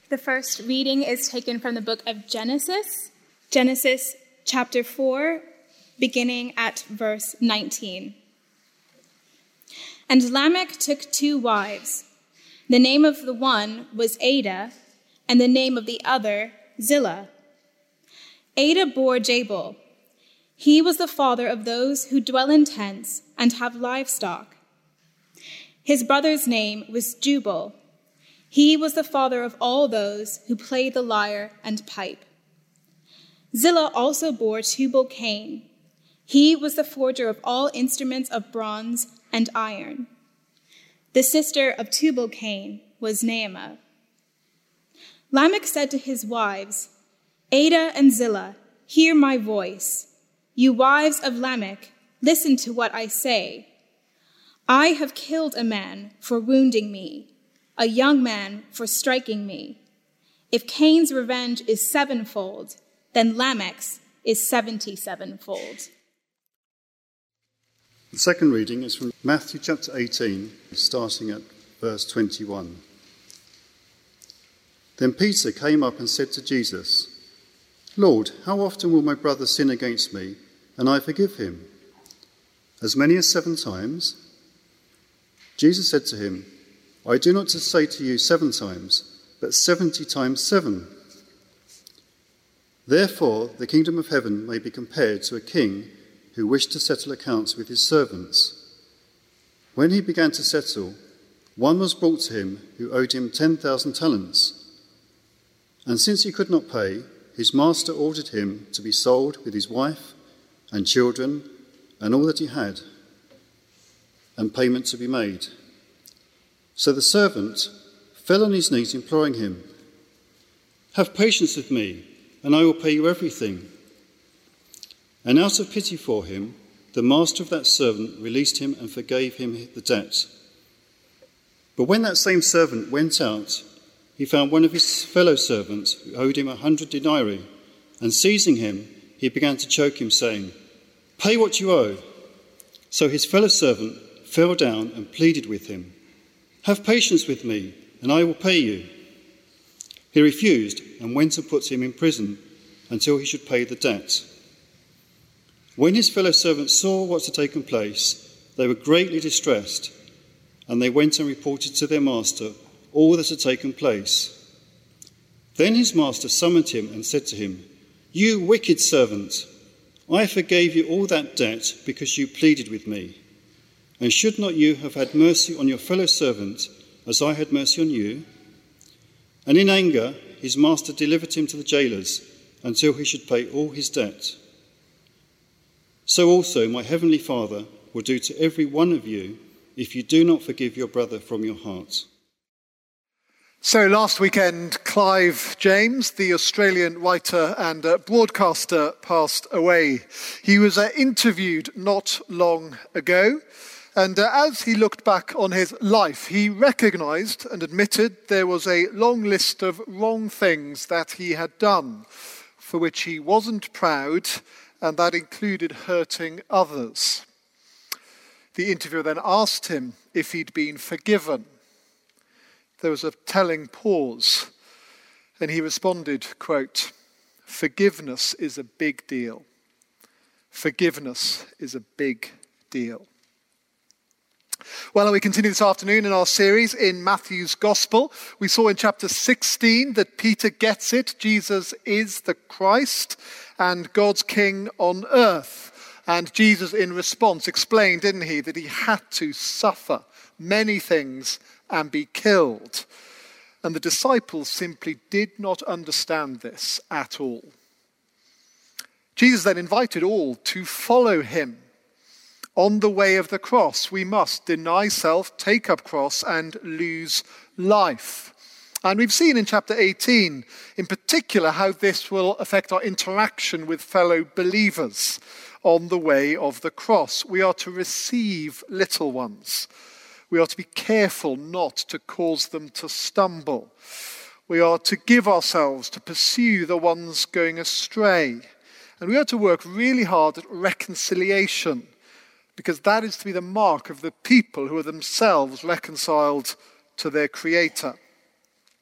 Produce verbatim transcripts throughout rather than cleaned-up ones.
The first reading is taken from the book of Genesis, Genesis chapter four, beginning at verse nineteen. And Lamech took two wives. The name of the one was Adah, and the name of the other Zillah. Adah bore Jabal. He was the father of those who dwell in tents and have livestock. His brother's name was Jubal. He was the father of all those who play the lyre and pipe. Zillah also bore Tubal-Cain. He was the forger of all instruments of bronze and iron. The sister of Tubal-Cain was Naamah. Lamech said to his wives, Adah and Zillah, hear my voice. You wives of Lamech, listen to what I say. I have killed a man for wounding me, a young man for striking me. If Cain's revenge is sevenfold, then Lamech's is seventy-sevenfold. The second reading is from Matthew chapter eighteen, starting at verse twenty-one. Then Peter came up and said to Jesus, Lord, how often will my brother sin against me, and I forgive him? As many as seven times? Jesus said to him, I do not say to you seven times, but seventy times seven. Therefore, the kingdom of heaven may be compared to a king who wished to settle accounts with his servants. When he began to settle, one was brought to him who owed him ten thousand talents. And since he could not pay, his master ordered him to be sold with his wife and children and all that he had, and payment to be made. So the servant fell on his knees, imploring him, Have patience with me, and I will pay you everything. And out of pity for him, the master of that servant released him and forgave him the debt. But when that same servant went out, he found one of his fellow servants who owed him a hundred denarii, and seizing him, he began to choke him, saying, Pay what you owe. So his fellow servant fell down and pleaded with him, Have patience with me, and I will pay you. He refused and went and put him in prison until he should pay the debt. When his fellow servants saw what had taken place, they were greatly distressed, and they went and reported to their master all that had taken place. Then his master summoned him and said to him, You wicked servant, I forgave you all that debt because you pleaded with me. And should not you have had mercy on your fellow servant as I had mercy on you? And in anger, his master delivered him to the jailers until he should pay all his debt. So also my heavenly Father will do to every one of you if you do not forgive your brother from your heart. So last weekend, Clive James, the Australian writer and uh, broadcaster, passed away. He was uh, interviewed not long ago, and uh, as he looked back on his life, he recognised and admitted there was a long list of wrong things that he had done, for which he wasn't proud, and that included hurting others. The interviewer then asked him if he'd been forgiven. There was a telling pause, and he responded, quote, Forgiveness is a big deal. Forgiveness is a big deal. Well, we continue this afternoon in our series in Matthew's Gospel. We saw in chapter sixteen that Peter gets it. Jesus is the Christ and God's King on earth. And Jesus, in response, explained, didn't he, that he had to suffer many things and be killed. And the disciples simply did not understand this at all. Jesus then invited all to follow him. On the way of the cross, we must deny self, take up cross, and lose life. And we've seen in chapter eighteen, in particular, how this will affect our interaction with fellow believers on the way of the cross. We are to receive little ones. We are to be careful not to cause them to stumble. We are to give ourselves to pursue the ones going astray. And we are to work really hard at reconciliation, because that is to be the mark of the people who are themselves reconciled to their Creator.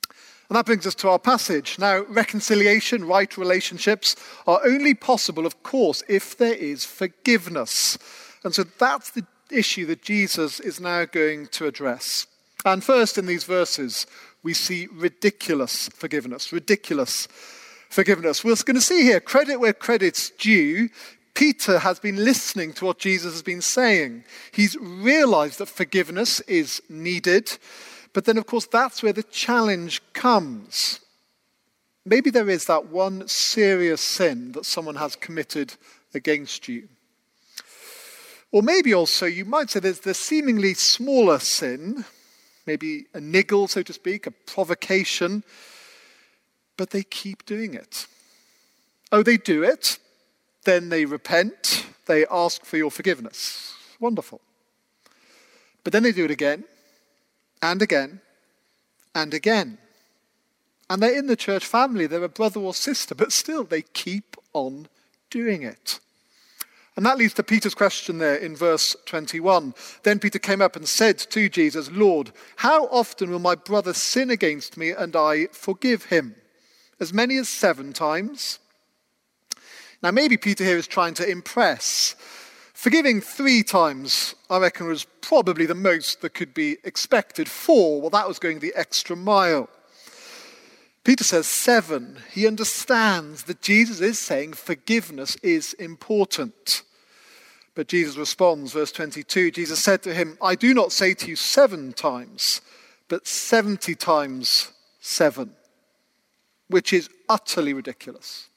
And that brings us to our passage. Now, reconciliation, right relationships are only possible, of course, if there is forgiveness. And so that's the issue that Jesus is now going to address. And first in these verses, we see ridiculous forgiveness. Ridiculous forgiveness. We're going to see here, credit where credit's due. Peter has been listening to what Jesus has been saying. He's realized that forgiveness is needed. But then, of course, that's where the challenge comes. Maybe there is that one serious sin that someone has committed against you. Or maybe also you might say there's the seemingly smaller sin, maybe a niggle, so to speak, a provocation, but they keep doing it. Oh, they do it, then they repent, they ask for your forgiveness. Wonderful. But then they do it again, and again, and again. And they're in the church family, they're a brother or sister, but still they keep on doing it. And that leads to Peter's question there in verse twenty-one. Then Peter came up and said to Jesus, Lord, how often will my brother sin against me and I forgive him? As many as seven times? Now maybe Peter here is trying to impress. Forgiving three times, I reckon, was probably the most that could be expected. Four, well, that was going the extra mile. Peter says seven. He understands that Jesus is saying forgiveness is important. But Jesus responds, verse twenty-two, Jesus said to him, I do not say to you seven times, but seventy times seven, which is utterly ridiculous.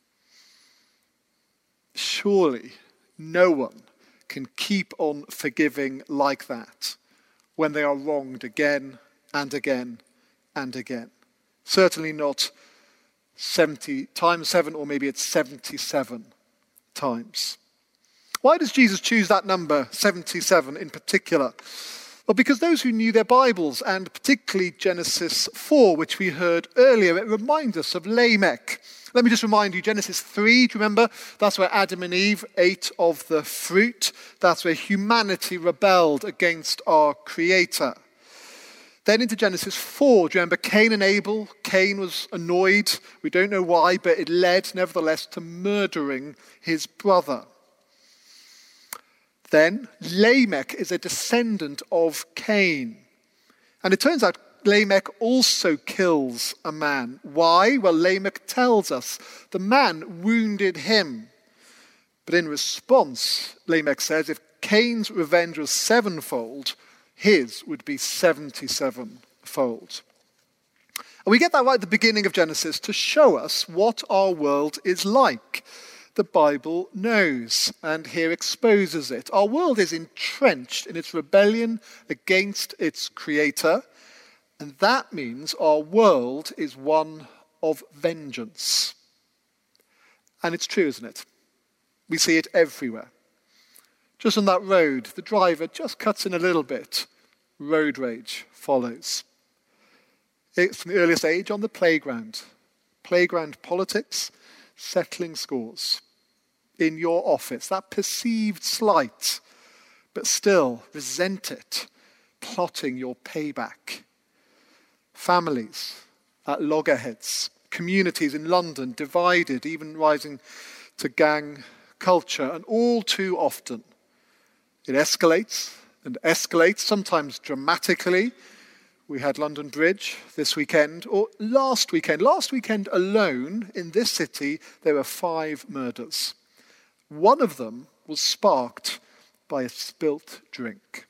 Surely no one can keep on forgiving like that when they are wronged again and again and again. Certainly not seventy times seven, or maybe it's seventy-seven times. Why does Jesus choose that number, seventy-seven in particular? Well, because those who knew their Bibles, and particularly Genesis four, which we heard earlier, it reminds us of Lamech. Let me just remind you, Genesis three, do you remember? That's where Adam and Eve ate of the fruit. That's where humanity rebelled against our Creator. Then into Genesis four, do you remember Cain and Abel? Cain was annoyed. We don't know why, but it led, nevertheless, to murdering his brother. Then Lamech is a descendant of Cain. And it turns out Lamech also kills a man. Why? Well, Lamech tells us the man wounded him. But in response, Lamech says, if Cain's revenge was sevenfold, his would be seventy-sevenfold. And we get that right at the beginning of Genesis to show us what our world is like. The Bible knows, and here exposes it. Our world is entrenched in its rebellion against its Creator. And that means our world is one of vengeance. And it's true, isn't it? We see it everywhere. Just on that road, the driver just cuts in a little bit. Road rage follows. It's from the earliest age on the playground. Playground politics, settling scores. In your office, that perceived slight, but still resent it, plotting your payback. Families at loggerheads, communities in London divided, even rising to gang culture, and all too often it escalates and escalates, sometimes dramatically. We had London Bridge this weekend, or last weekend. Last weekend alone in this city, there were five murders. One of them was sparked by a spilt drink.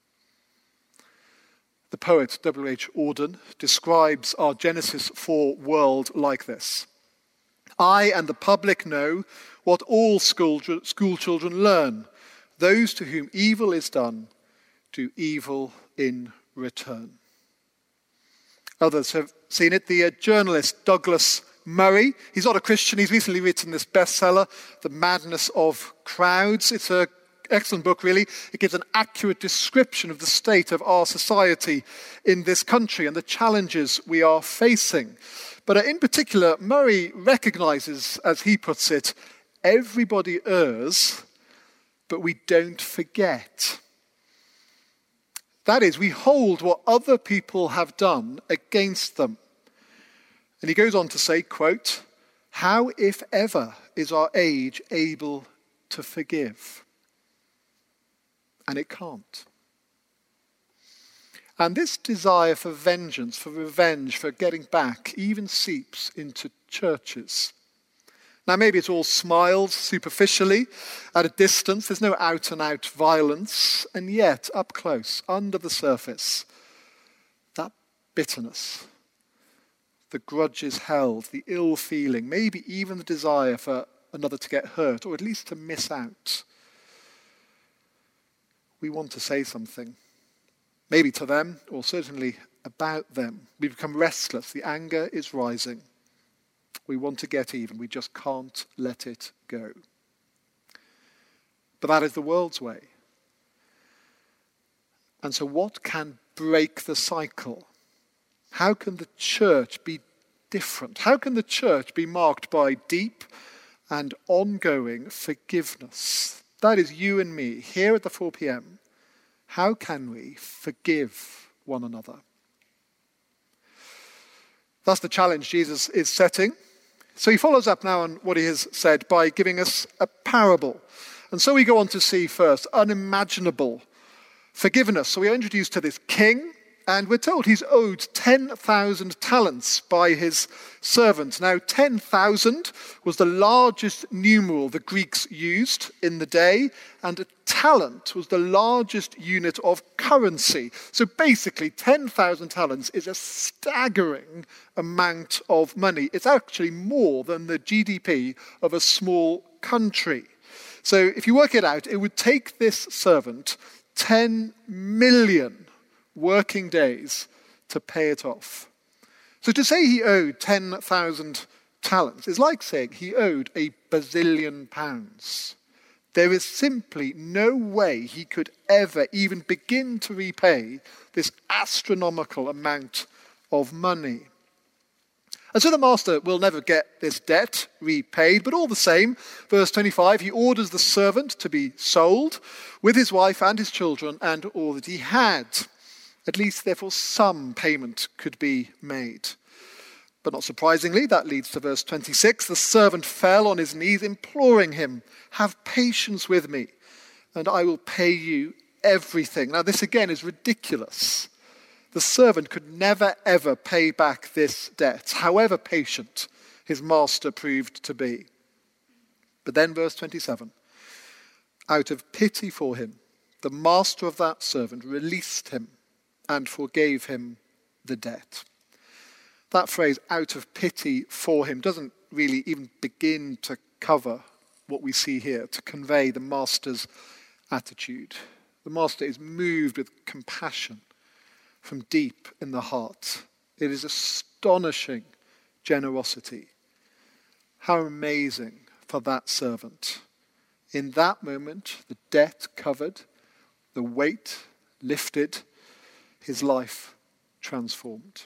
The poet W H Auden describes our Genesis four world like this. I and the public know what all school, school children learn. Those to whom evil is done do evil in return. Others have seen it. The uh, journalist Douglas Murray, he's not a Christian. He's recently written this bestseller, The Madness of Crowds. It's an excellent book, really. It gives an accurate description of the state of our society in this country and the challenges we are facing. But in particular, Murray recognizes, as he puts it, everybody errs, but we don't forget. That is, we hold what other people have done against them. And he goes on to say, quote, "How, if ever, is our age able to forgive?" And it can't. And this desire for vengeance, for revenge, for getting back, even seeps into churches. Now, maybe it's all smiles superficially, at a distance. There's no out-and-out violence. And yet, up close, under the surface, that bitterness, the grudges held, the ill feeling, maybe even the desire for another to get hurt, or at least to miss out. We want to say something, maybe to them, or certainly about them. We become restless. The anger is rising. We want to get even. We just can't let it go. But that is the world's way. And so what can break the cycle? How can the church be different? How can the church be marked by deep and ongoing forgiveness? That is you and me here at the four p.m. How can we forgive one another? That's the challenge Jesus is setting. So he follows up now on what he has said by giving us a parable. And so we go on to see first unimaginable forgiveness. So we are introduced to this king, and we're told he's owed ten thousand talents by his servant. Now, ten thousand was the largest numeral the Greeks used in the day, and a talent was the largest unit of currency. So basically, ten thousand talents is a staggering amount of money. It's actually more than the G D P of a small country. So if you work it out, it would take this servant ten million working days to pay it off. So to say he owed ten thousand talents is like saying he owed a bazillion pounds. There is simply no way he could ever even begin to repay this astronomical amount of money. And so the master will never get this debt repaid, but all the same, verse twenty-five, he orders the servant to be sold with his wife and his children and all that he had. At least, therefore, some payment could be made. But not surprisingly, that leads to verse twenty-six. The servant fell on his knees, imploring him, "Have patience with me, and I will pay you everything." Now, this again is ridiculous. The servant could never, ever pay back this debt, however patient his master proved to be. But then, verse twenty-seven, out of pity for him, the master of that servant released him and forgave him the debt. That phrase, out of pity for him, doesn't really even begin to cover what we see here, to convey the master's attitude. The master is moved with compassion from deep in the heart. It is astonishing generosity. How amazing for that servant. In that moment, the debt covered, the weight lifted, his life transformed.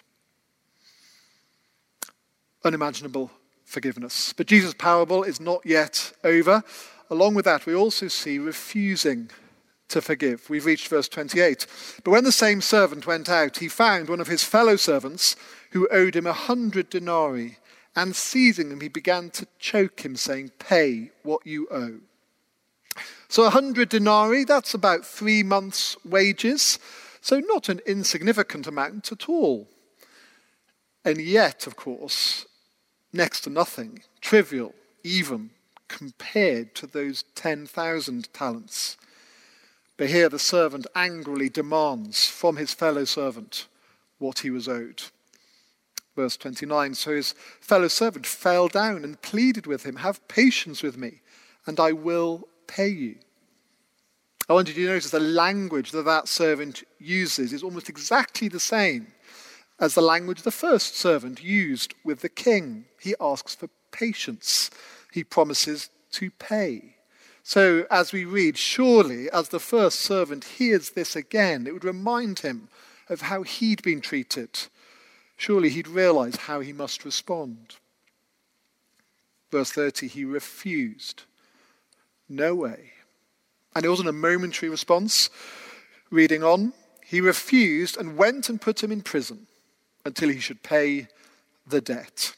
Unimaginable forgiveness. But Jesus' parable is not yet over. Along with that, we also see refusing to forgive. We've reached verse twenty-eight. But when the same servant went out, he found one of his fellow servants who owed him a hundred denarii, and seizing him, he began to choke him, saying, "Pay what you owe." So a hundred denarii, that's about three months' wages. So not an insignificant amount at all. And yet, of course, next to nothing, trivial even, compared to those ten thousand talents. But here the servant angrily demands from his fellow servant what he was owed. Verse twenty-nine, so his fellow servant fell down and pleaded with him, "Have patience with me, and I will pay you." I want you to notice the language that that servant uses is almost exactly the same as the language the first servant used with the king. He asks for patience. He promises to pay. So as we read, surely as the first servant hears this again, it would remind him of how he'd been treated. Surely he'd realize how he must respond. Verse thirty, he refused. No way. And it wasn't a momentary response. Reading on, he refused and went and put him in prison until he should pay the debt.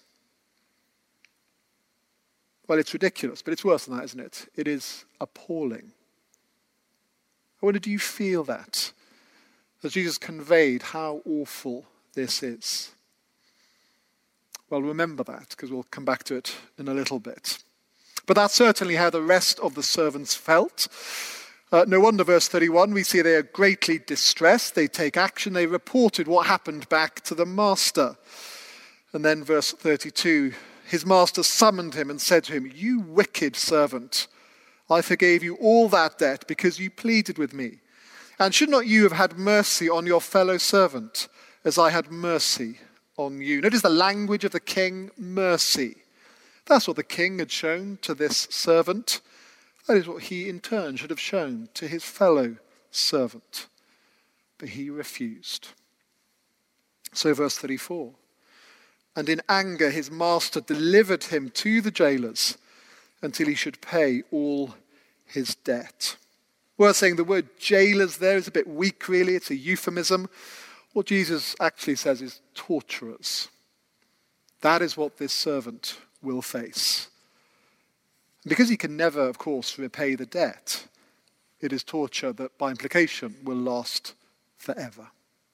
Well, it's ridiculous, but it's worse than that, isn't it? It is appalling. I wonder, do you feel that? As Jesus conveyed how awful this is. Well, remember that, because we'll come back to it in a little bit. But that's certainly how the rest of the servants felt. Uh, no wonder, verse thirty-one, we see they are greatly distressed. They take action. They reported what happened back to the master. And then verse thirty-two, his master summoned him and said to him, "You wicked servant, I forgave you all that debt because you pleaded with me. And should not you have had mercy on your fellow servant as I had mercy on you?" Notice the language of the king, mercy. That's what the king had shown to this servant. That is what he in turn should have shown to his fellow servant. But he refused. So verse thirty-four. And in anger his master delivered him to the jailers until he should pay all his debt. Worth saying the word jailers there is a bit weak really. It's a euphemism. What Jesus actually says is torturers. That is what this servant will face. Because he can never, of course, repay the debt, it is torture that by implication will last forever.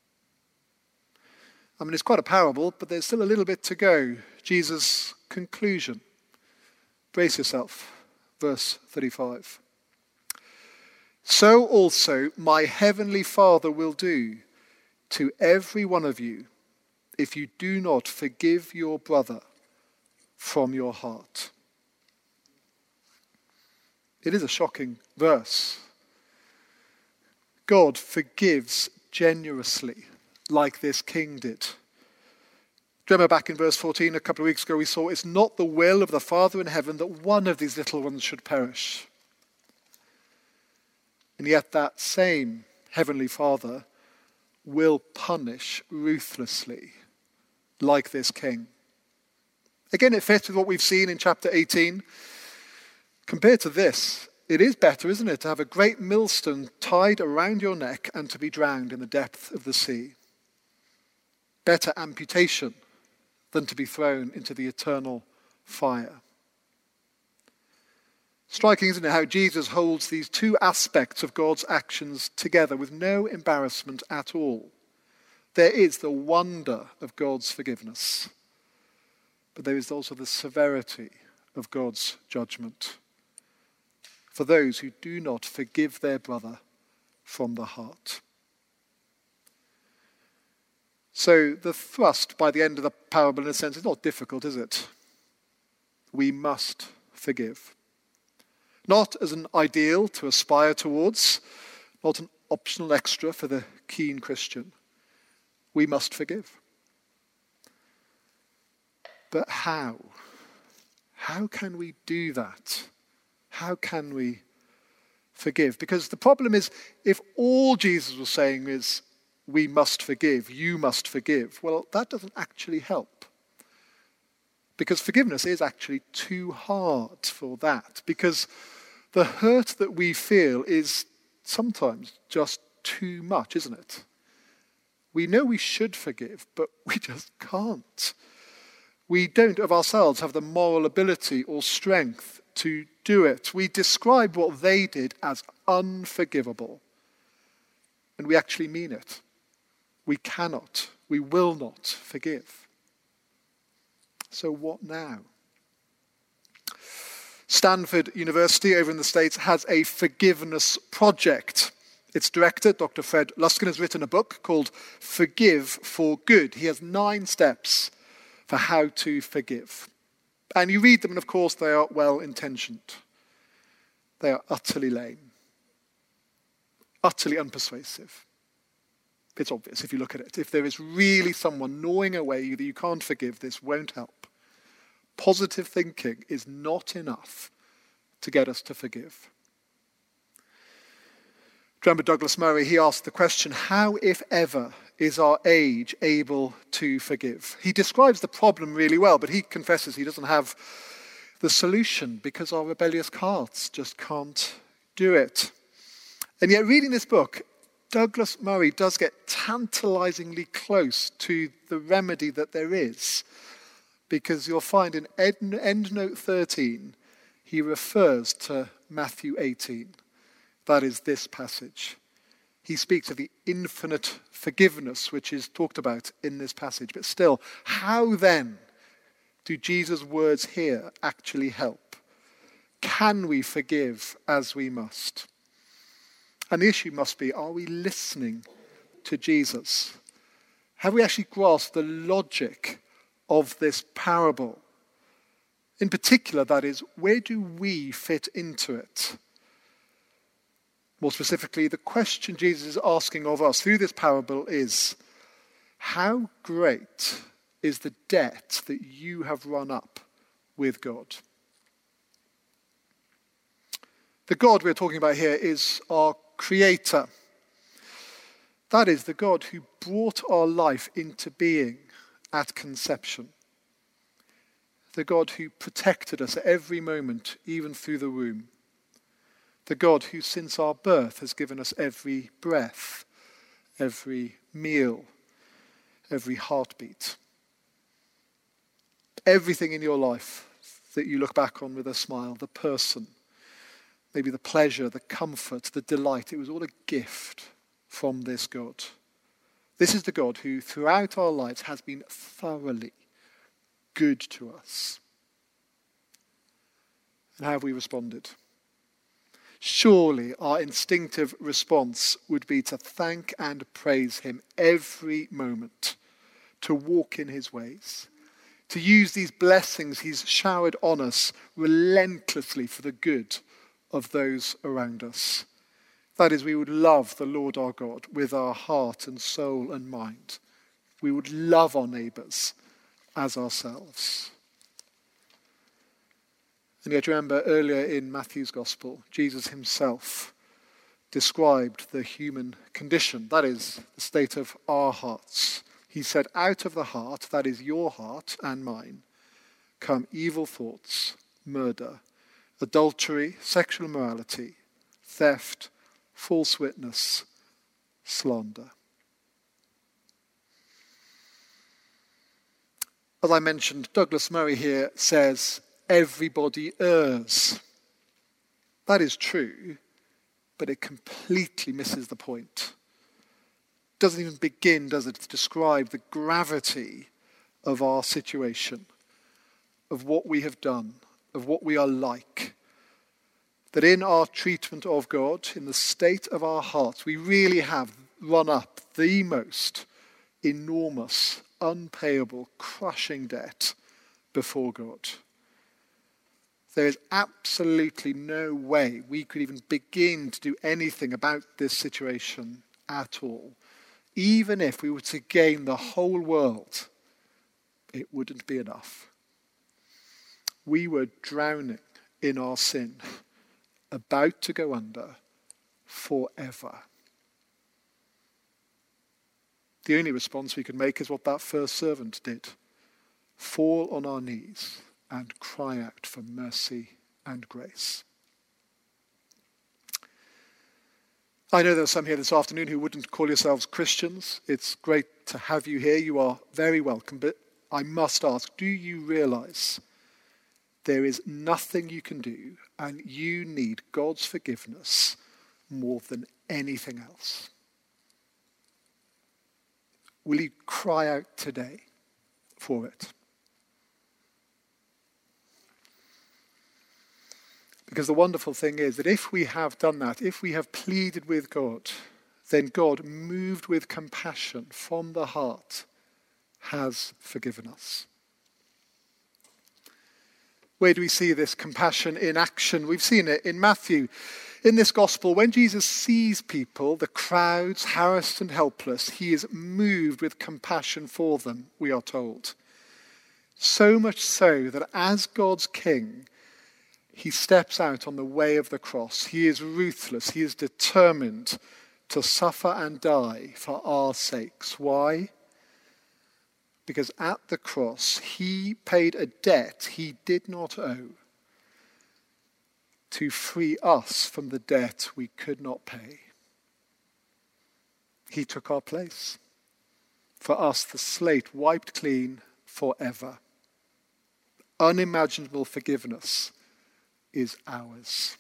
I mean, it's quite a parable, but there's still a little bit to go. Jesus' conclusion. Brace yourself. Verse thirty-five. So also my heavenly Father will do to every one of you if you do not forgive your brother from your heart. It is a shocking verse. God forgives generously, like this king did. Remember back in verse fourteen, a couple of weeks ago, we saw it's not the will of the Father in heaven that one of these little ones should perish. And yet that same heavenly Father will punish ruthlessly, like this king. Again, it fits with what we've seen in chapter eighteen. Compared to this, it is better, isn't it, to have a great millstone tied around your neck and to be drowned in the depth of the sea. Better amputation than to be thrown into the eternal fire. Striking, isn't it, how Jesus holds these two aspects of God's actions together with no embarrassment at all. There is the wonder of God's forgiveness, but there is also the severity of God's judgment for those who do not forgive their brother from the heart. So the thrust by the end of the parable, in a sense, is not difficult, is it? We must forgive. Not as an ideal to aspire towards, not an optional extra for the keen Christian. We must forgive. But how? How can we do that? How can we forgive? Because the problem is, if all Jesus was saying is, we must forgive, you must forgive, well, that doesn't actually help. Because forgiveness is actually too hard for that. Because the hurt that we feel is sometimes just too much, isn't it? We know we should forgive, but we just can't. We don't of ourselves have the moral ability or strength to do it. We describe what they did as unforgivable. And we actually mean it. We cannot, we will not forgive. So what now? Stanford University over in the States has a forgiveness project. Its director, Doctor Fred Luskin, has written a book called Forgive for Good. He has nine steps for how to forgive. And you read them, and of course they are well-intentioned. They are utterly lame. Utterly unpersuasive. It's obvious if you look at it. If there is really someone gnawing away that you can't forgive, this won't help. Positive thinking is not enough to get us to forgive. Remember Douglas Murray, he asked the question, how, if ever, is our age able to forgive? He describes the problem really well, but he confesses he doesn't have the solution because our rebellious hearts just can't do it. And yet reading this book, Douglas Murray does get tantalizingly close to the remedy that there is. because you'll find in end, end note thirteen, he refers to Matthew eighteen. That is this passage. He speaks of the infinite forgiveness which is talked about in this passage. But still, how then do Jesus' words here actually help? Can we forgive as we must? And the issue must be, are we listening to Jesus? Have we actually grasped the logic of this parable? In particular, that is, where do we fit into it? More specifically, the question Jesus is asking of us through this parable is, how great is the debt that you have run up with God? The God we're talking about here is our Creator. That is the God who brought our life into being at conception. The God who protected us at every moment, even through the womb. The God who since our birth has given us every breath, every meal, every heartbeat. Everything in your life that you look back on with a smile, the person, maybe the pleasure, the comfort, the delight, it was all a gift from this God. This is the God who throughout our lives has been thoroughly good to us. And how have we responded? Surely our instinctive response would be to thank and praise him every moment, to walk in his ways, to use these blessings he's showered on us relentlessly for the good of those around us. That is, we would love the Lord our God with our heart and soul and mind. We would love our neighbours as ourselves. And yet remember, earlier in Matthew's Gospel, Jesus himself described the human condition, that is, the state of our hearts. He said, out of the heart, that is your heart and mine, come evil thoughts, murder, adultery, sexual immorality, theft, false witness, slander. As I mentioned, Douglas Murray here says, everybody errs. That is true, but it completely misses the point. Doesn't even begin, does it, to describe the gravity of our situation, of what we have done, of what we are like. That in our treatment of God, in the state of our hearts, we really have run up the most enormous, unpayable, crushing debt before God. There is absolutely no way we could even begin to do anything about this situation at all. Even if we were to gain the whole world, it wouldn't be enough. We were drowning in our sin, about to go under forever. The only response we could make is what that first servant did. Fall on our knees and cry out for mercy and grace. I know there are some here this afternoon who wouldn't call yourselves Christians. It's great to have you here. You are very welcome. But I must ask, do you realize there is nothing you can do and you need God's forgiveness more than anything else? Will you cry out today for it? Because the wonderful thing is that if we have done that, if we have pleaded with God, then God, moved with compassion from the heart, has forgiven us. Where do we see this compassion in action? We've seen it in Matthew. In this gospel, when Jesus sees people, the crowds, harassed and helpless, he is moved with compassion for them, we are told. So much so that as God's king, he steps out on the way of the cross. He is ruthless. He is determined to suffer and die for our sakes. Why? Because at the cross, he paid a debt he did not owe to free us from the debt we could not pay. He took our place. For us, the slate wiped clean forever. unimaginable forgiveness is ours.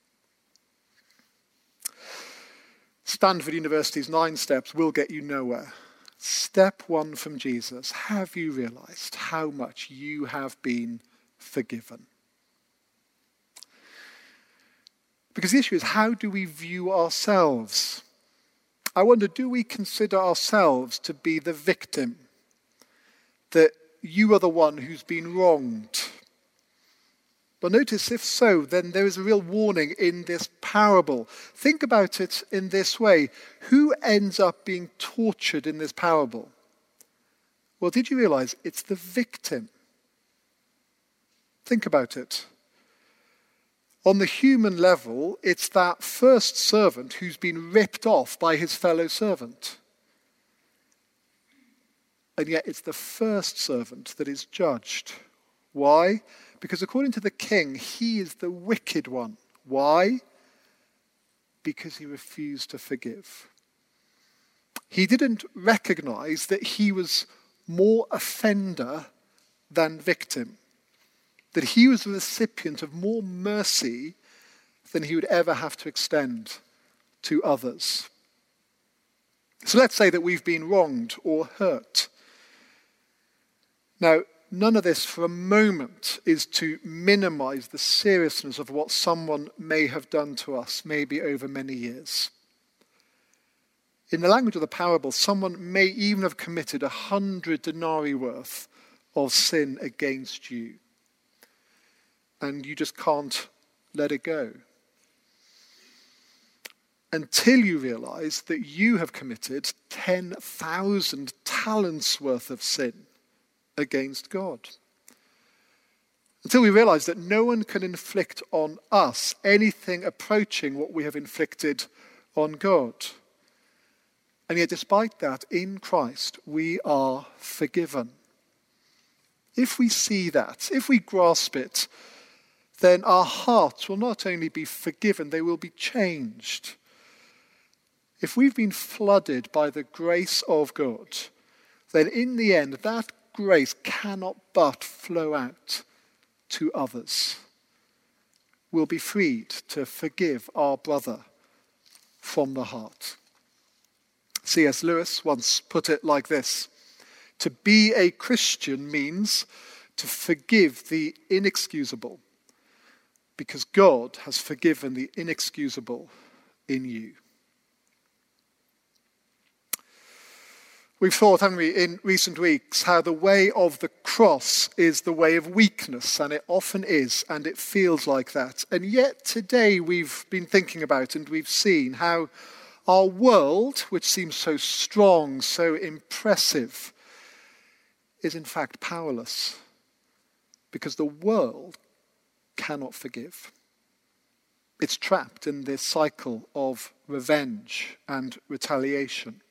Stanford University's nine steps will get you nowhere. Step one from Jesus: have you realized how much you have been forgiven? Because the issue is, how do we view ourselves? I wonder, do we consider ourselves to be the victim? That you are the one who's been wronged? But notice, if so, then there is a real warning in this parable. Think about it in this way. Who ends up being tortured in this parable? Well, did you realize it's the victim? Think about it. On the human level, it's that first servant who's been ripped off by his fellow servant. And yet it's the first servant that is judged. Why? Because according to the king, he is the wicked one. Why? Because he refused to forgive. He didn't recognize that he was more offender than victim, that he was the recipient of more mercy than he would ever have to extend to others. So let's say that we've been wronged or hurt. Now, none of this for a moment is to minimize the seriousness of what someone may have done to us, maybe over many years. In the language of the parable, someone may even have committed a hundred denarii worth of sin against you. And you just can't let it go. Until you realize that you have committed ten thousand talents worth of sin against God. Until we realize that no one can inflict on us anything approaching what we have inflicted on God. And yet, despite that, in Christ, we are forgiven. If we see that, if we grasp it, then our hearts will not only be forgiven, they will be changed. If we've been flooded by the grace of God, then in the end, that grace cannot but flow out to others. We'll be freed to forgive our brother from the heart. C S Lewis once put it like this: to be a Christian means to forgive the inexcusable, because God has forgiven the inexcusable in you. We've thought, haven't we, in recent weeks, how the way of the cross is the way of weakness, and it often is, and it feels like that. And yet today we've been thinking about and we've seen how our world, which seems so strong, so impressive, is in fact powerless, because the world cannot forgive. It's trapped in this cycle of revenge and retaliation.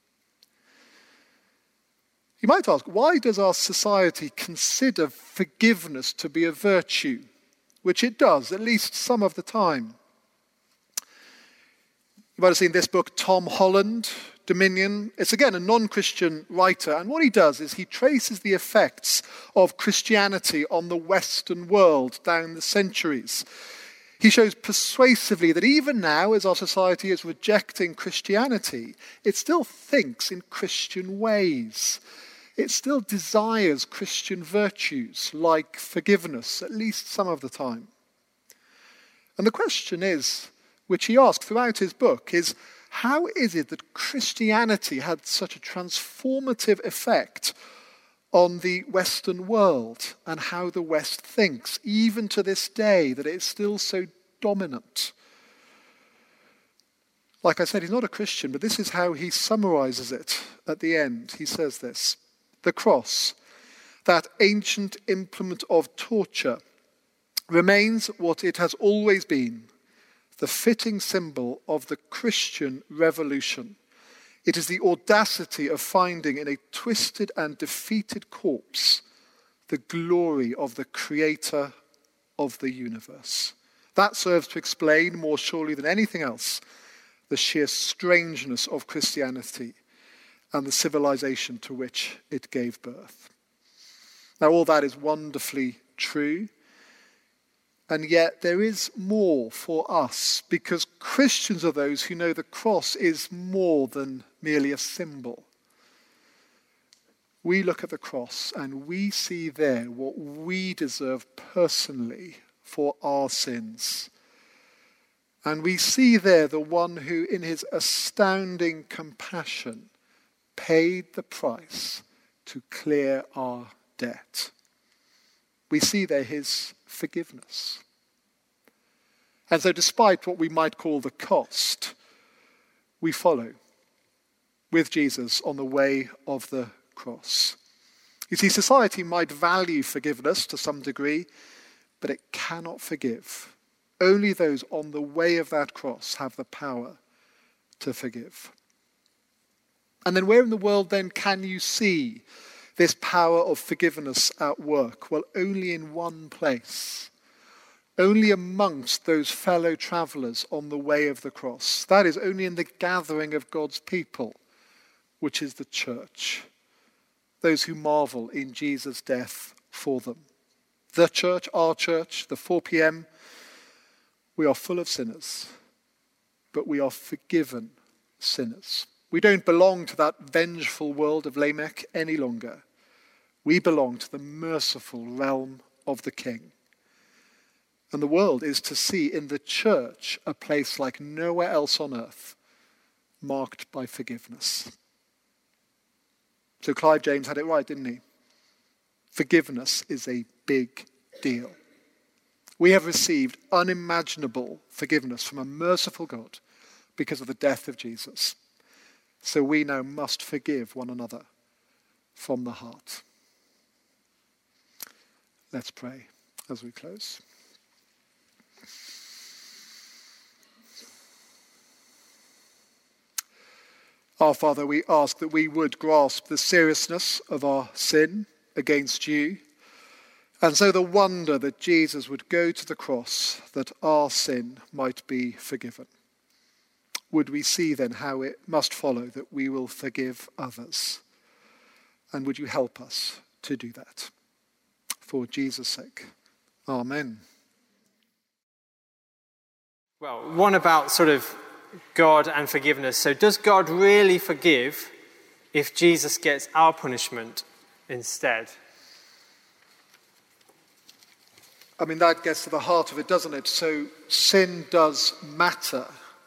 You might ask, why does our society consider forgiveness to be a virtue? Which it does, at least some of the time. You might have seen this book, Tom Holland, Dominion. It's again a non-Christian writer, and what he does is he traces the effects of Christianity on the Western world down the centuries. He shows persuasively that even now, as our society is rejecting Christianity, it still thinks in Christian ways. It still desires Christian virtues like forgiveness, at least some of the time. And the question is, which he asks throughout his book, is how is it that Christianity had such a transformative effect on the Western world and how the West thinks, even to this day, that it is still so dominant? Like I said, he's not a Christian, but this is how he summarizes it at the end. He says this: the cross, that ancient implement of torture, remains what it has always been, the fitting symbol of the Christian revolution. It is the audacity of finding in a twisted and defeated corpse the glory of the creator of the universe. That serves to explain more surely than anything else the sheer strangeness of Christianity and the civilization to which it gave birth. Now, all that is wonderfully true. And yet there is more for us, because Christians are those who know the cross is more than merely a symbol. We look at the cross and we see there what we deserve personally for our sins. And we see there the one who, in his astounding compassion, paid the price to clear our debt. We see there his forgiveness. And so despite what we might call the cost, we follow with Jesus on the way of the cross. You see, society might value forgiveness to some degree, but it cannot forgive. Only those on the way of that cross have the power to forgive. And then where in the world then can you see this power of forgiveness at work? Well, only in one place. Only amongst those fellow travelers on the way of the cross. That is only in the gathering of God's people, which is the church. Those who marvel in Jesus' death for them. The church, our church, the four p.m, we are full of sinners, but we are forgiven sinners. We don't belong to that vengeful world of Lamech any longer. We belong to the merciful realm of the King. And the world is to see in the church a place like nowhere else on earth, marked by forgiveness. So Clive James had it right, didn't he? Forgiveness is a big deal. We have received unimaginable forgiveness from a merciful God because of the death of Jesus. So we now must forgive one another from the heart. Let's pray as we close. Our Father, we ask that we would grasp the seriousness of our sin against you, and so the wonder that Jesus would go to the cross that our sin might be forgiven. Would we see then how it must follow that we will forgive others? And would you help us to do that? For Jesus' sake. Amen. Well, one about sort of God and forgiveness. So does God really forgive if Jesus gets our punishment instead? I mean, that gets to the heart of it, doesn't it? So sin does matter.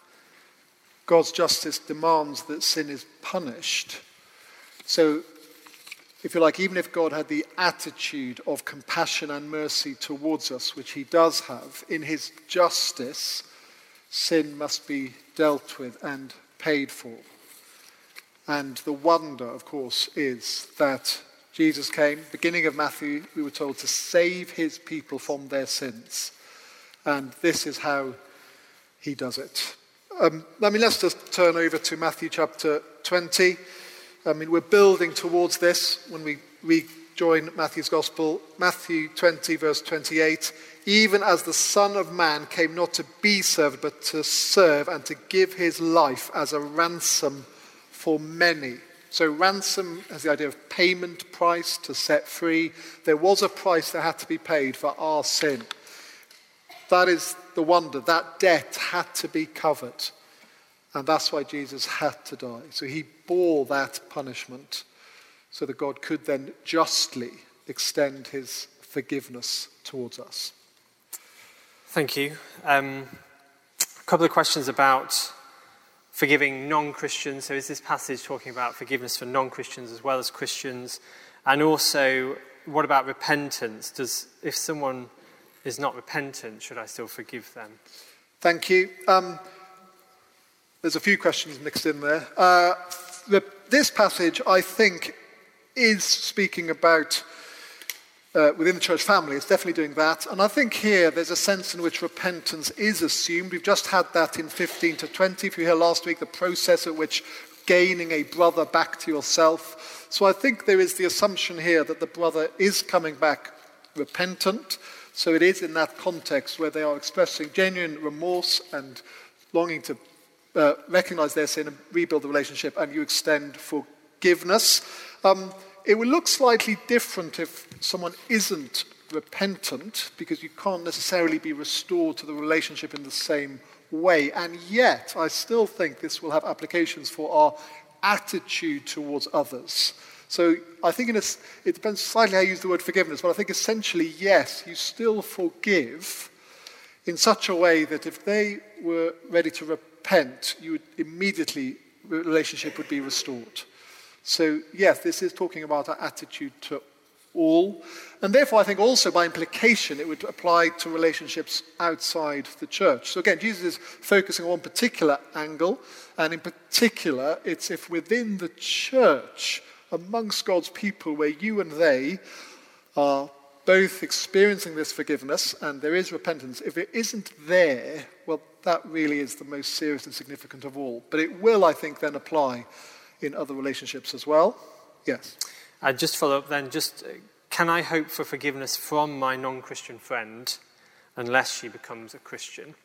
God's justice demands that sin is punished. So, if you like, even if God had the attitude of compassion and mercy towards us, which he does have, in his justice, sin must be dealt with and paid for. And the wonder, of course, is that Jesus came, beginning of Matthew, we were told, to save his people from their sins. And this is how he does it. Um, I mean, let's just turn over to Matthew chapter twenty. I mean, we're building towards this when we rejoin Matthew's Gospel. Matthew twenty, verse twenty-eight. Even as the Son of Man came not to be served, but to serve and to give his life as a ransom for many. So ransom has the idea of payment price to set free. There was a price that had to be paid for our sin. That is the wonder. That debt had to be covered. And that's why Jesus had to die. So he bore that punishment so that God could then justly extend his forgiveness towards us. Thank you. Um, a couple of questions about forgiving non-Christians. So is this passage talking about forgiveness for non-Christians as well as Christians? And also, what about repentance? Does if someone is not repentant, should I still forgive them? Thank you. Um, there's a few questions mixed in there. Uh, the, this passage, I think, is speaking about uh, within the church family. It's definitely doing that. And I think here there's a sense in which repentance is assumed. We've just had that in fifteen to twenty. If you hear last week, the process at which gaining a brother back to yourself. So I think there is the assumption here that the brother is coming back repentant. So it is in that context where they are expressing genuine remorse and longing to uh, recognize their sin and rebuild the relationship, and you extend forgiveness. Um, it will look slightly different if someone isn't repentant because you can't necessarily be restored to the relationship in the same way. And yet, I still think this will have applications for our attitude towards others. So I think in a, it depends slightly how you use the word forgiveness, but I think essentially, yes, you still forgive in such a way that if they were ready to repent, you would immediately, the relationship would be restored. So yes, this is talking about our attitude to all. And therefore, I think also by implication, it would apply to relationships outside the church. So again, Jesus is focusing on one particular angle, and in particular, it's if within the church, amongst God's people, where you and they are both experiencing this forgiveness and there is repentance, if it isn't there, well, that really is the most serious and significant of all. But it will, I think, then apply in other relationships as well. Yes. Uh, just follow up then, just uh, can I hope for forgiveness from my non-Christian friend unless she becomes a Christian?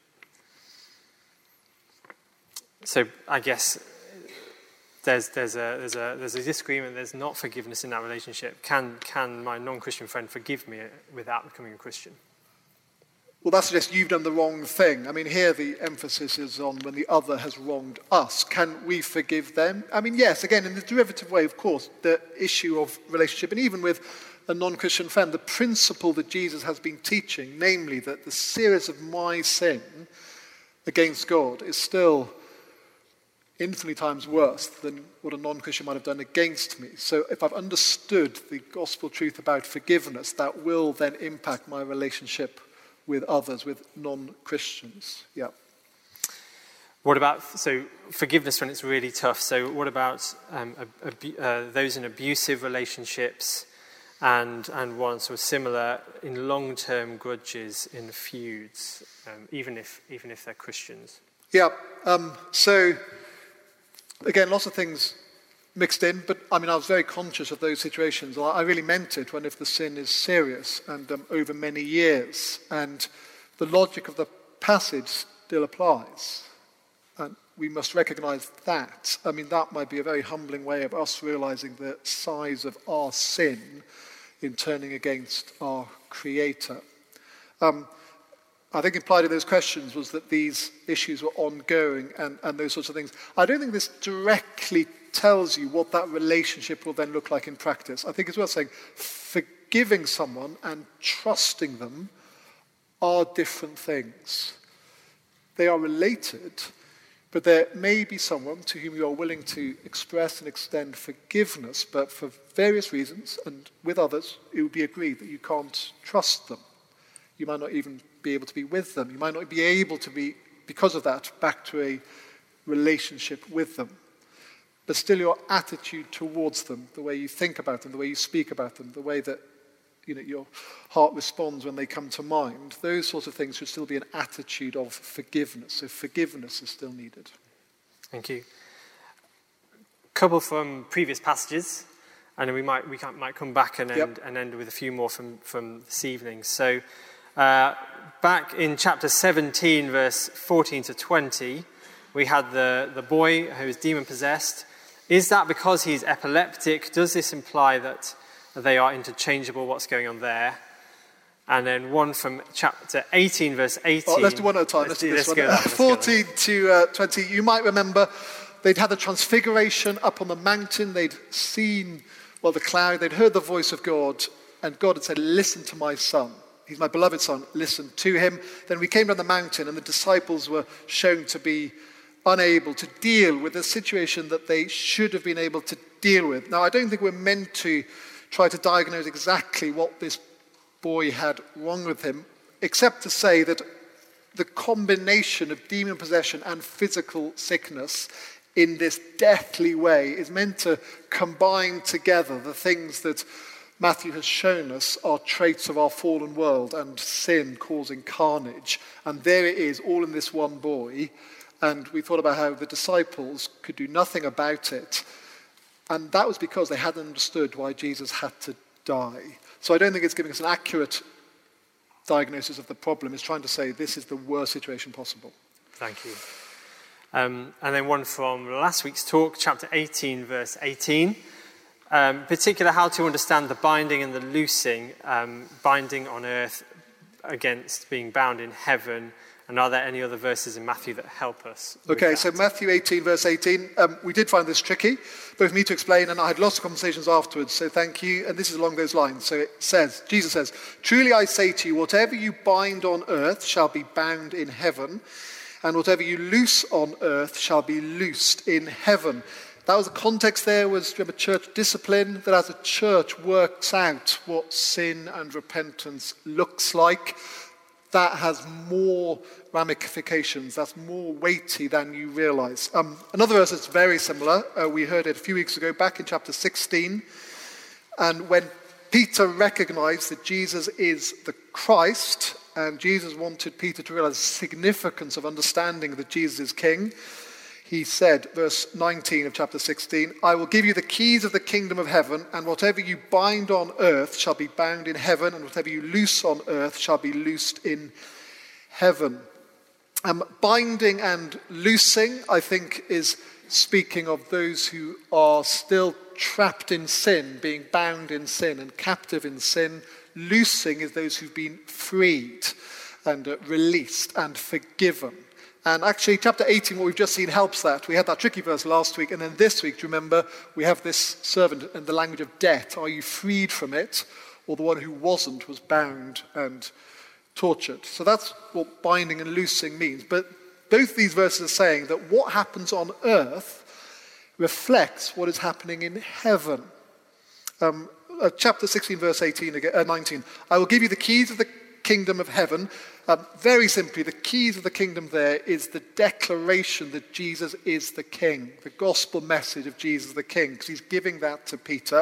So I guess there's there's a there's a there's a disagreement. There's not forgiveness in that relationship. Can can my non-Christian friend forgive me without becoming a Christian? Well, that suggests you've done the wrong thing. I mean, here the emphasis is on when the other has wronged us. Can we forgive them? I mean, yes, again, in the derivative way, of course, the issue of relationship, and even with a non-Christian friend, the principle that Jesus has been teaching, namely that the seriousness of my sin against God is still infinitely times worse than what a non-Christian might have done against me. So if I've understood the gospel truth about forgiveness, that will then impact my relationship with others, with non-Christians. Yeah. What about, so forgiveness when it's really tough. So what about um, ab- uh, those in abusive relationships and and one sort of similar in long-term grudges, in feuds, um, even if even if they're Christians? Yeah. Um, so again, lots of things mixed in, but I mean, I was very conscious of those situations. I really meant it when if the sin is serious and um, over many years, and the logic of the passage still applies. And we must recognize that. I mean, that might be a very humbling way of us realizing the size of our sin in turning against our Creator. Um, I think implied in those questions was that these issues were ongoing and, and those sorts of things. I don't think this directly tells you what that relationship will then look like in practice. I think it's worth saying forgiving someone and trusting them are different things. They are related, but there may be someone to whom you are willing to express and extend forgiveness, but for various reasons, and with others, it would be agreed that you can't trust them. You might not even be able to be with them. You might not be able to be, because of that, back to a relationship with them. But still your attitude towards them, the way you think about them, the way you speak about them, the way that you know, your heart responds when they come to mind, those sorts of things should still be an attitude of forgiveness. So forgiveness is still needed. Thank you. A couple from previous passages, and then we might we can, might come back and end, yep. and end with a few more from, from this evening. So uh, back in chapter seventeen, verse fourteen to twenty, we had the, the boy who is demon-possessed. Is that because he's epileptic? Does this imply that they are interchangeable? What's going on there? And then one from chapter eighteen, verse eighteen. Oh, let's do one at a time. Let's, let's do this let's one. Go fourteen to uh, twenty. You might remember they'd had the transfiguration up on the mountain. They'd seen, well, the cloud. They'd heard the voice of God. And God had said, listen to my son. He's my beloved son. Listen to him. Then we came down the mountain and the disciples were shown to be unable to deal with the situation that they should have been able to deal with. Now, I don't think we're meant to try to diagnose exactly what this boy had wrong with him, except to say that the combination of demon possession and physical sickness in this deathly way is meant to combine together the things that Matthew has shown us are traits of our fallen world and sin causing carnage. And there it is, all in this one boy. And we thought about how the disciples could do nothing about it. And that was because they hadn't understood why Jesus had to die. So I don't think it's giving us an accurate diagnosis of the problem. It's trying to say this is the worst situation possible. Thank you. Um, and then one from last week's talk, chapter eighteen, verse eighteen. Um, particular how to understand the binding and the loosing, um, binding on earth against being bound in heaven. And are there any other verses in Matthew that help us? Okay, so Matthew eighteen, verse eighteen. Um, we did find this tricky, both me to explain, and I had lots of conversations afterwards, so thank you. And this is along those lines. So it says, Jesus says, "Truly I say to you, whatever you bind on earth shall be bound in heaven, and whatever you loose on earth shall be loosed in heaven." That was the context there, was remember church discipline, that as a church works out what sin and repentance looks like, that has more ramifications, that's more weighty than you realize. Um, another verse that's very similar, uh, we heard it a few weeks ago, back in chapter sixteen, and when Peter recognized that Jesus is the Christ, and Jesus wanted Peter to realize the significance of understanding that Jesus is king, he said, verse nineteen of chapter sixteen, "I will give you the keys of the kingdom of heaven, and whatever you bind on earth shall be bound in heaven, and whatever you loose on earth shall be loosed in heaven." Um, binding and loosing, I think, is speaking of those who are still trapped in sin, being bound in sin and captive in sin. Loosing is those who've been freed and uh, released and forgiven. And actually, chapter eighteen, what we've just seen, helps that. We had that tricky verse last week, and then this week, do you remember, we have this servant and the language of debt. Are you freed from it? Or the one who wasn't was bound and tortured. So that's what binding and loosing means. But both these verses are saying that what happens on earth reflects what is happening in heaven. Um, uh, chapter sixteen, verse eighteen, uh, nineteen. "I will give you the keys of the kingdom of heaven." Um, very simply, the keys of the kingdom there is the declaration that Jesus is the king, the gospel message of Jesus the king, because he's giving that to Peter.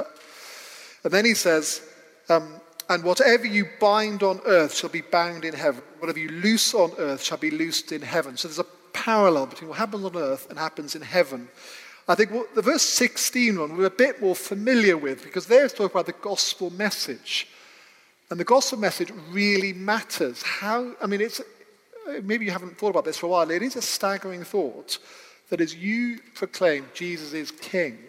And then he says, um, "And whatever you bind on earth shall be bound in heaven. Whatever you loose on earth shall be loosed in heaven." So there's a parallel between what happens on earth and happens in heaven. I think what the verse sixteen one we're a bit more familiar with, because there it's talking about the gospel message. And the gospel message really matters. How, I mean, it's maybe you haven't thought about this for a while. It is a staggering thought that as you proclaim Jesus is king,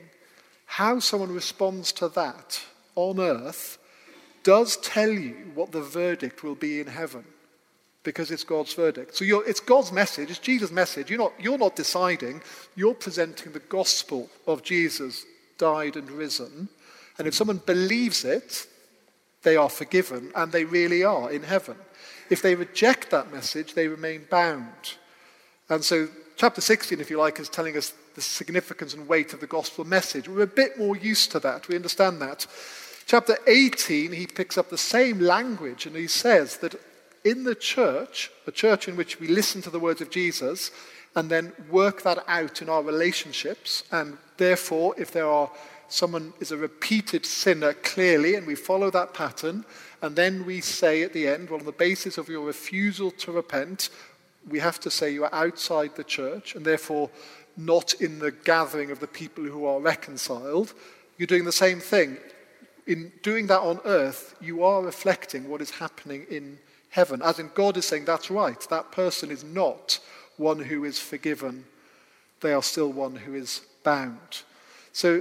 how someone responds to that on earth does tell you what the verdict will be in heaven, because it's God's verdict. So you're, it's God's message, it's Jesus' message. You're not, you're not deciding, you're presenting the gospel of Jesus died and risen. And if someone believes it, they are forgiven, and they really are in heaven. If they reject that message, they remain bound. And so chapter sixteen, if you like, is telling us the significance and weight of the gospel message. We're a bit more used to that. We understand that. Chapter eighteen, he picks up the same language, and he says that in the church, a church in which we listen to the words of Jesus and then work that out in our relationships, and therefore, if there are someone is a repeated sinner clearly, and we follow that pattern, and then we say at the end, well, on the basis of your refusal to repent, we have to say you are outside the church, and therefore not in the gathering of the people who are reconciled. You're doing the same thing. In doing that on earth, you are reflecting what is happening in heaven. As in, God is saying, that's right, that person is not one who is forgiven. They are still one who is bound. So,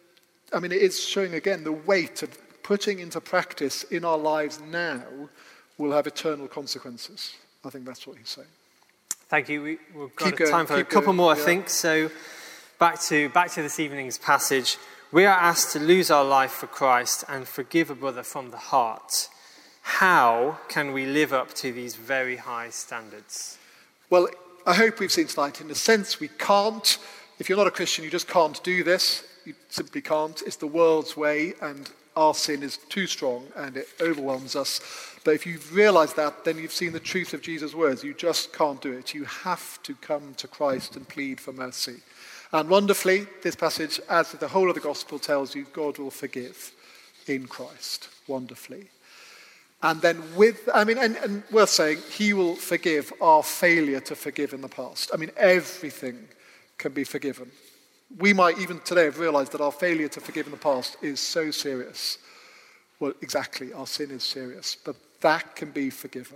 I mean, it is showing again the weight of putting into practice in our lives now will have eternal consequences. I think that's what he's saying. Thank you. We, we've got Keep going, time for a couple going, more, yeah. I think. So back to back to this evening's passage. We are asked to lose our life for Christ and forgive a brother from the heart. How can we live up to these very high standards? Well, I hope we've seen tonight, in a sense, we can't. If you're not a Christian, you just can't do this. You simply can't. It's the world's way, and our sin is too strong, and it overwhelms us. But if you've realized that, then you've seen the truth of Jesus' words. You just can't do it. You have to come to Christ and plead for mercy. And wonderfully, this passage, as the whole of the gospel tells you, God will forgive in Christ. Wonderfully. And then with, I mean, and, and worth saying, he will forgive our failure to forgive in the past. I mean, everything can be forgiven. We might even today have realized that our failure to forgive in the past is so serious. Well, exactly, our sin is serious, but that can be forgiven.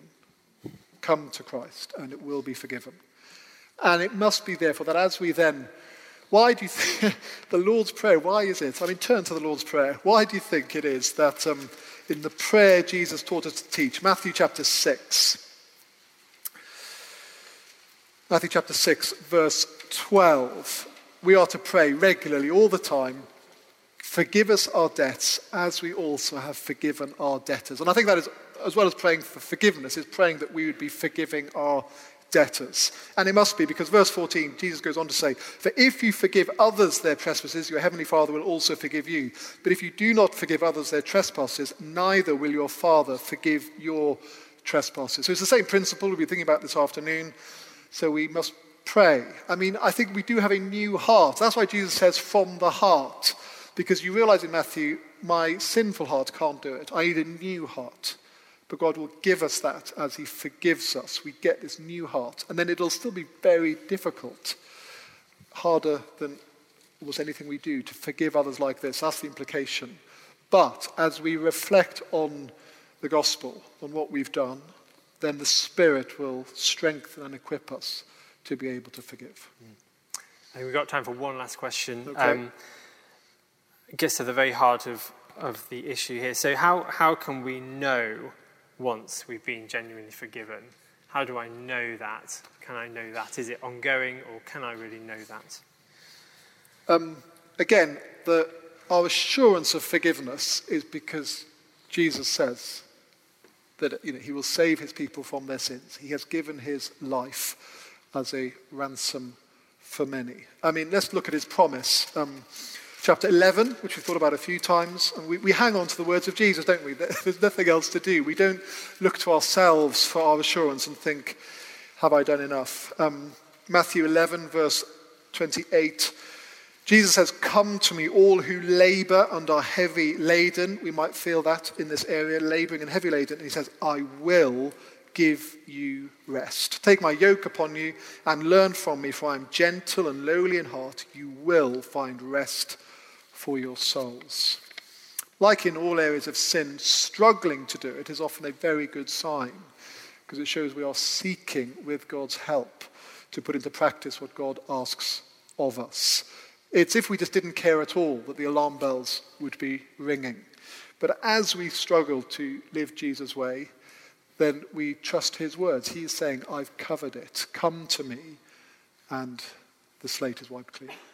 Come to Christ, and it will be forgiven. And it must be, therefore, that as we then Why do you think, the Lord's Prayer, why is it? I mean, turn to the Lord's Prayer. Why do you think it is that um, in the prayer Jesus taught us to teach, Matthew chapter six, Matthew chapter six, verse twelve, we are to pray regularly, all the time, forgive us our debts as we also have forgiven our debtors. And I think that is, as well as praying for forgiveness, is praying that we would be forgiving our debtors. And it must be, because verse fourteen, Jesus goes on to say, for if you forgive others their trespasses, your heavenly Father will also forgive you. But if you do not forgive others their trespasses, neither will your Father forgive your trespasses. So it's the same principle we'll be thinking about this afternoon. So we must pray. I mean, I think we do have a new heart. That's why Jesus says, from the heart. Because you realize in Matthew, my sinful heart can't do it. I need a new heart. But God will give us that as he forgives us. We get this new heart. And then it'll still be very difficult, harder than almost anything we do, to forgive others like this. That's the implication. But as we reflect on the gospel, on what we've done, then the Spirit will strengthen and equip us to be able to forgive. I think we've got time for one last question. Okay. Um, it gets to the very heart of, of the issue here. So how, how can we know once we've been genuinely forgiven? How do I know that? Can I know that? Is it ongoing, or can I really know that? Um, again, the, our assurance of forgiveness is because Jesus says that, you know, he will save his people from their sins. He has given his life as a ransom for many. I mean, let's look at his promise. Um, chapter eleven, which we've thought about a few times, and we, we hang on to the words of Jesus, don't we? There's nothing else to do. We don't look to ourselves for our assurance and think, have I done enough? Um, Matthew eleven, verse twenty-eight, Jesus says, come to me, all who labor and are heavy laden. We might feel that in this area, laboring and heavy laden. And he says, I will give you rest. Take my yoke upon you and learn from me, for I am gentle and lowly in heart. You will find rest for your souls. Like in all areas of sin, struggling to do it is often a very good sign, because it shows we are seeking, with God's help, to put into practice what God asks of us. It's if we just didn't care at all that the alarm bells would be ringing. But as we struggle to live Jesus' way, then we trust his words. He is saying, I've covered it. Come to me, and the slate is wiped clean.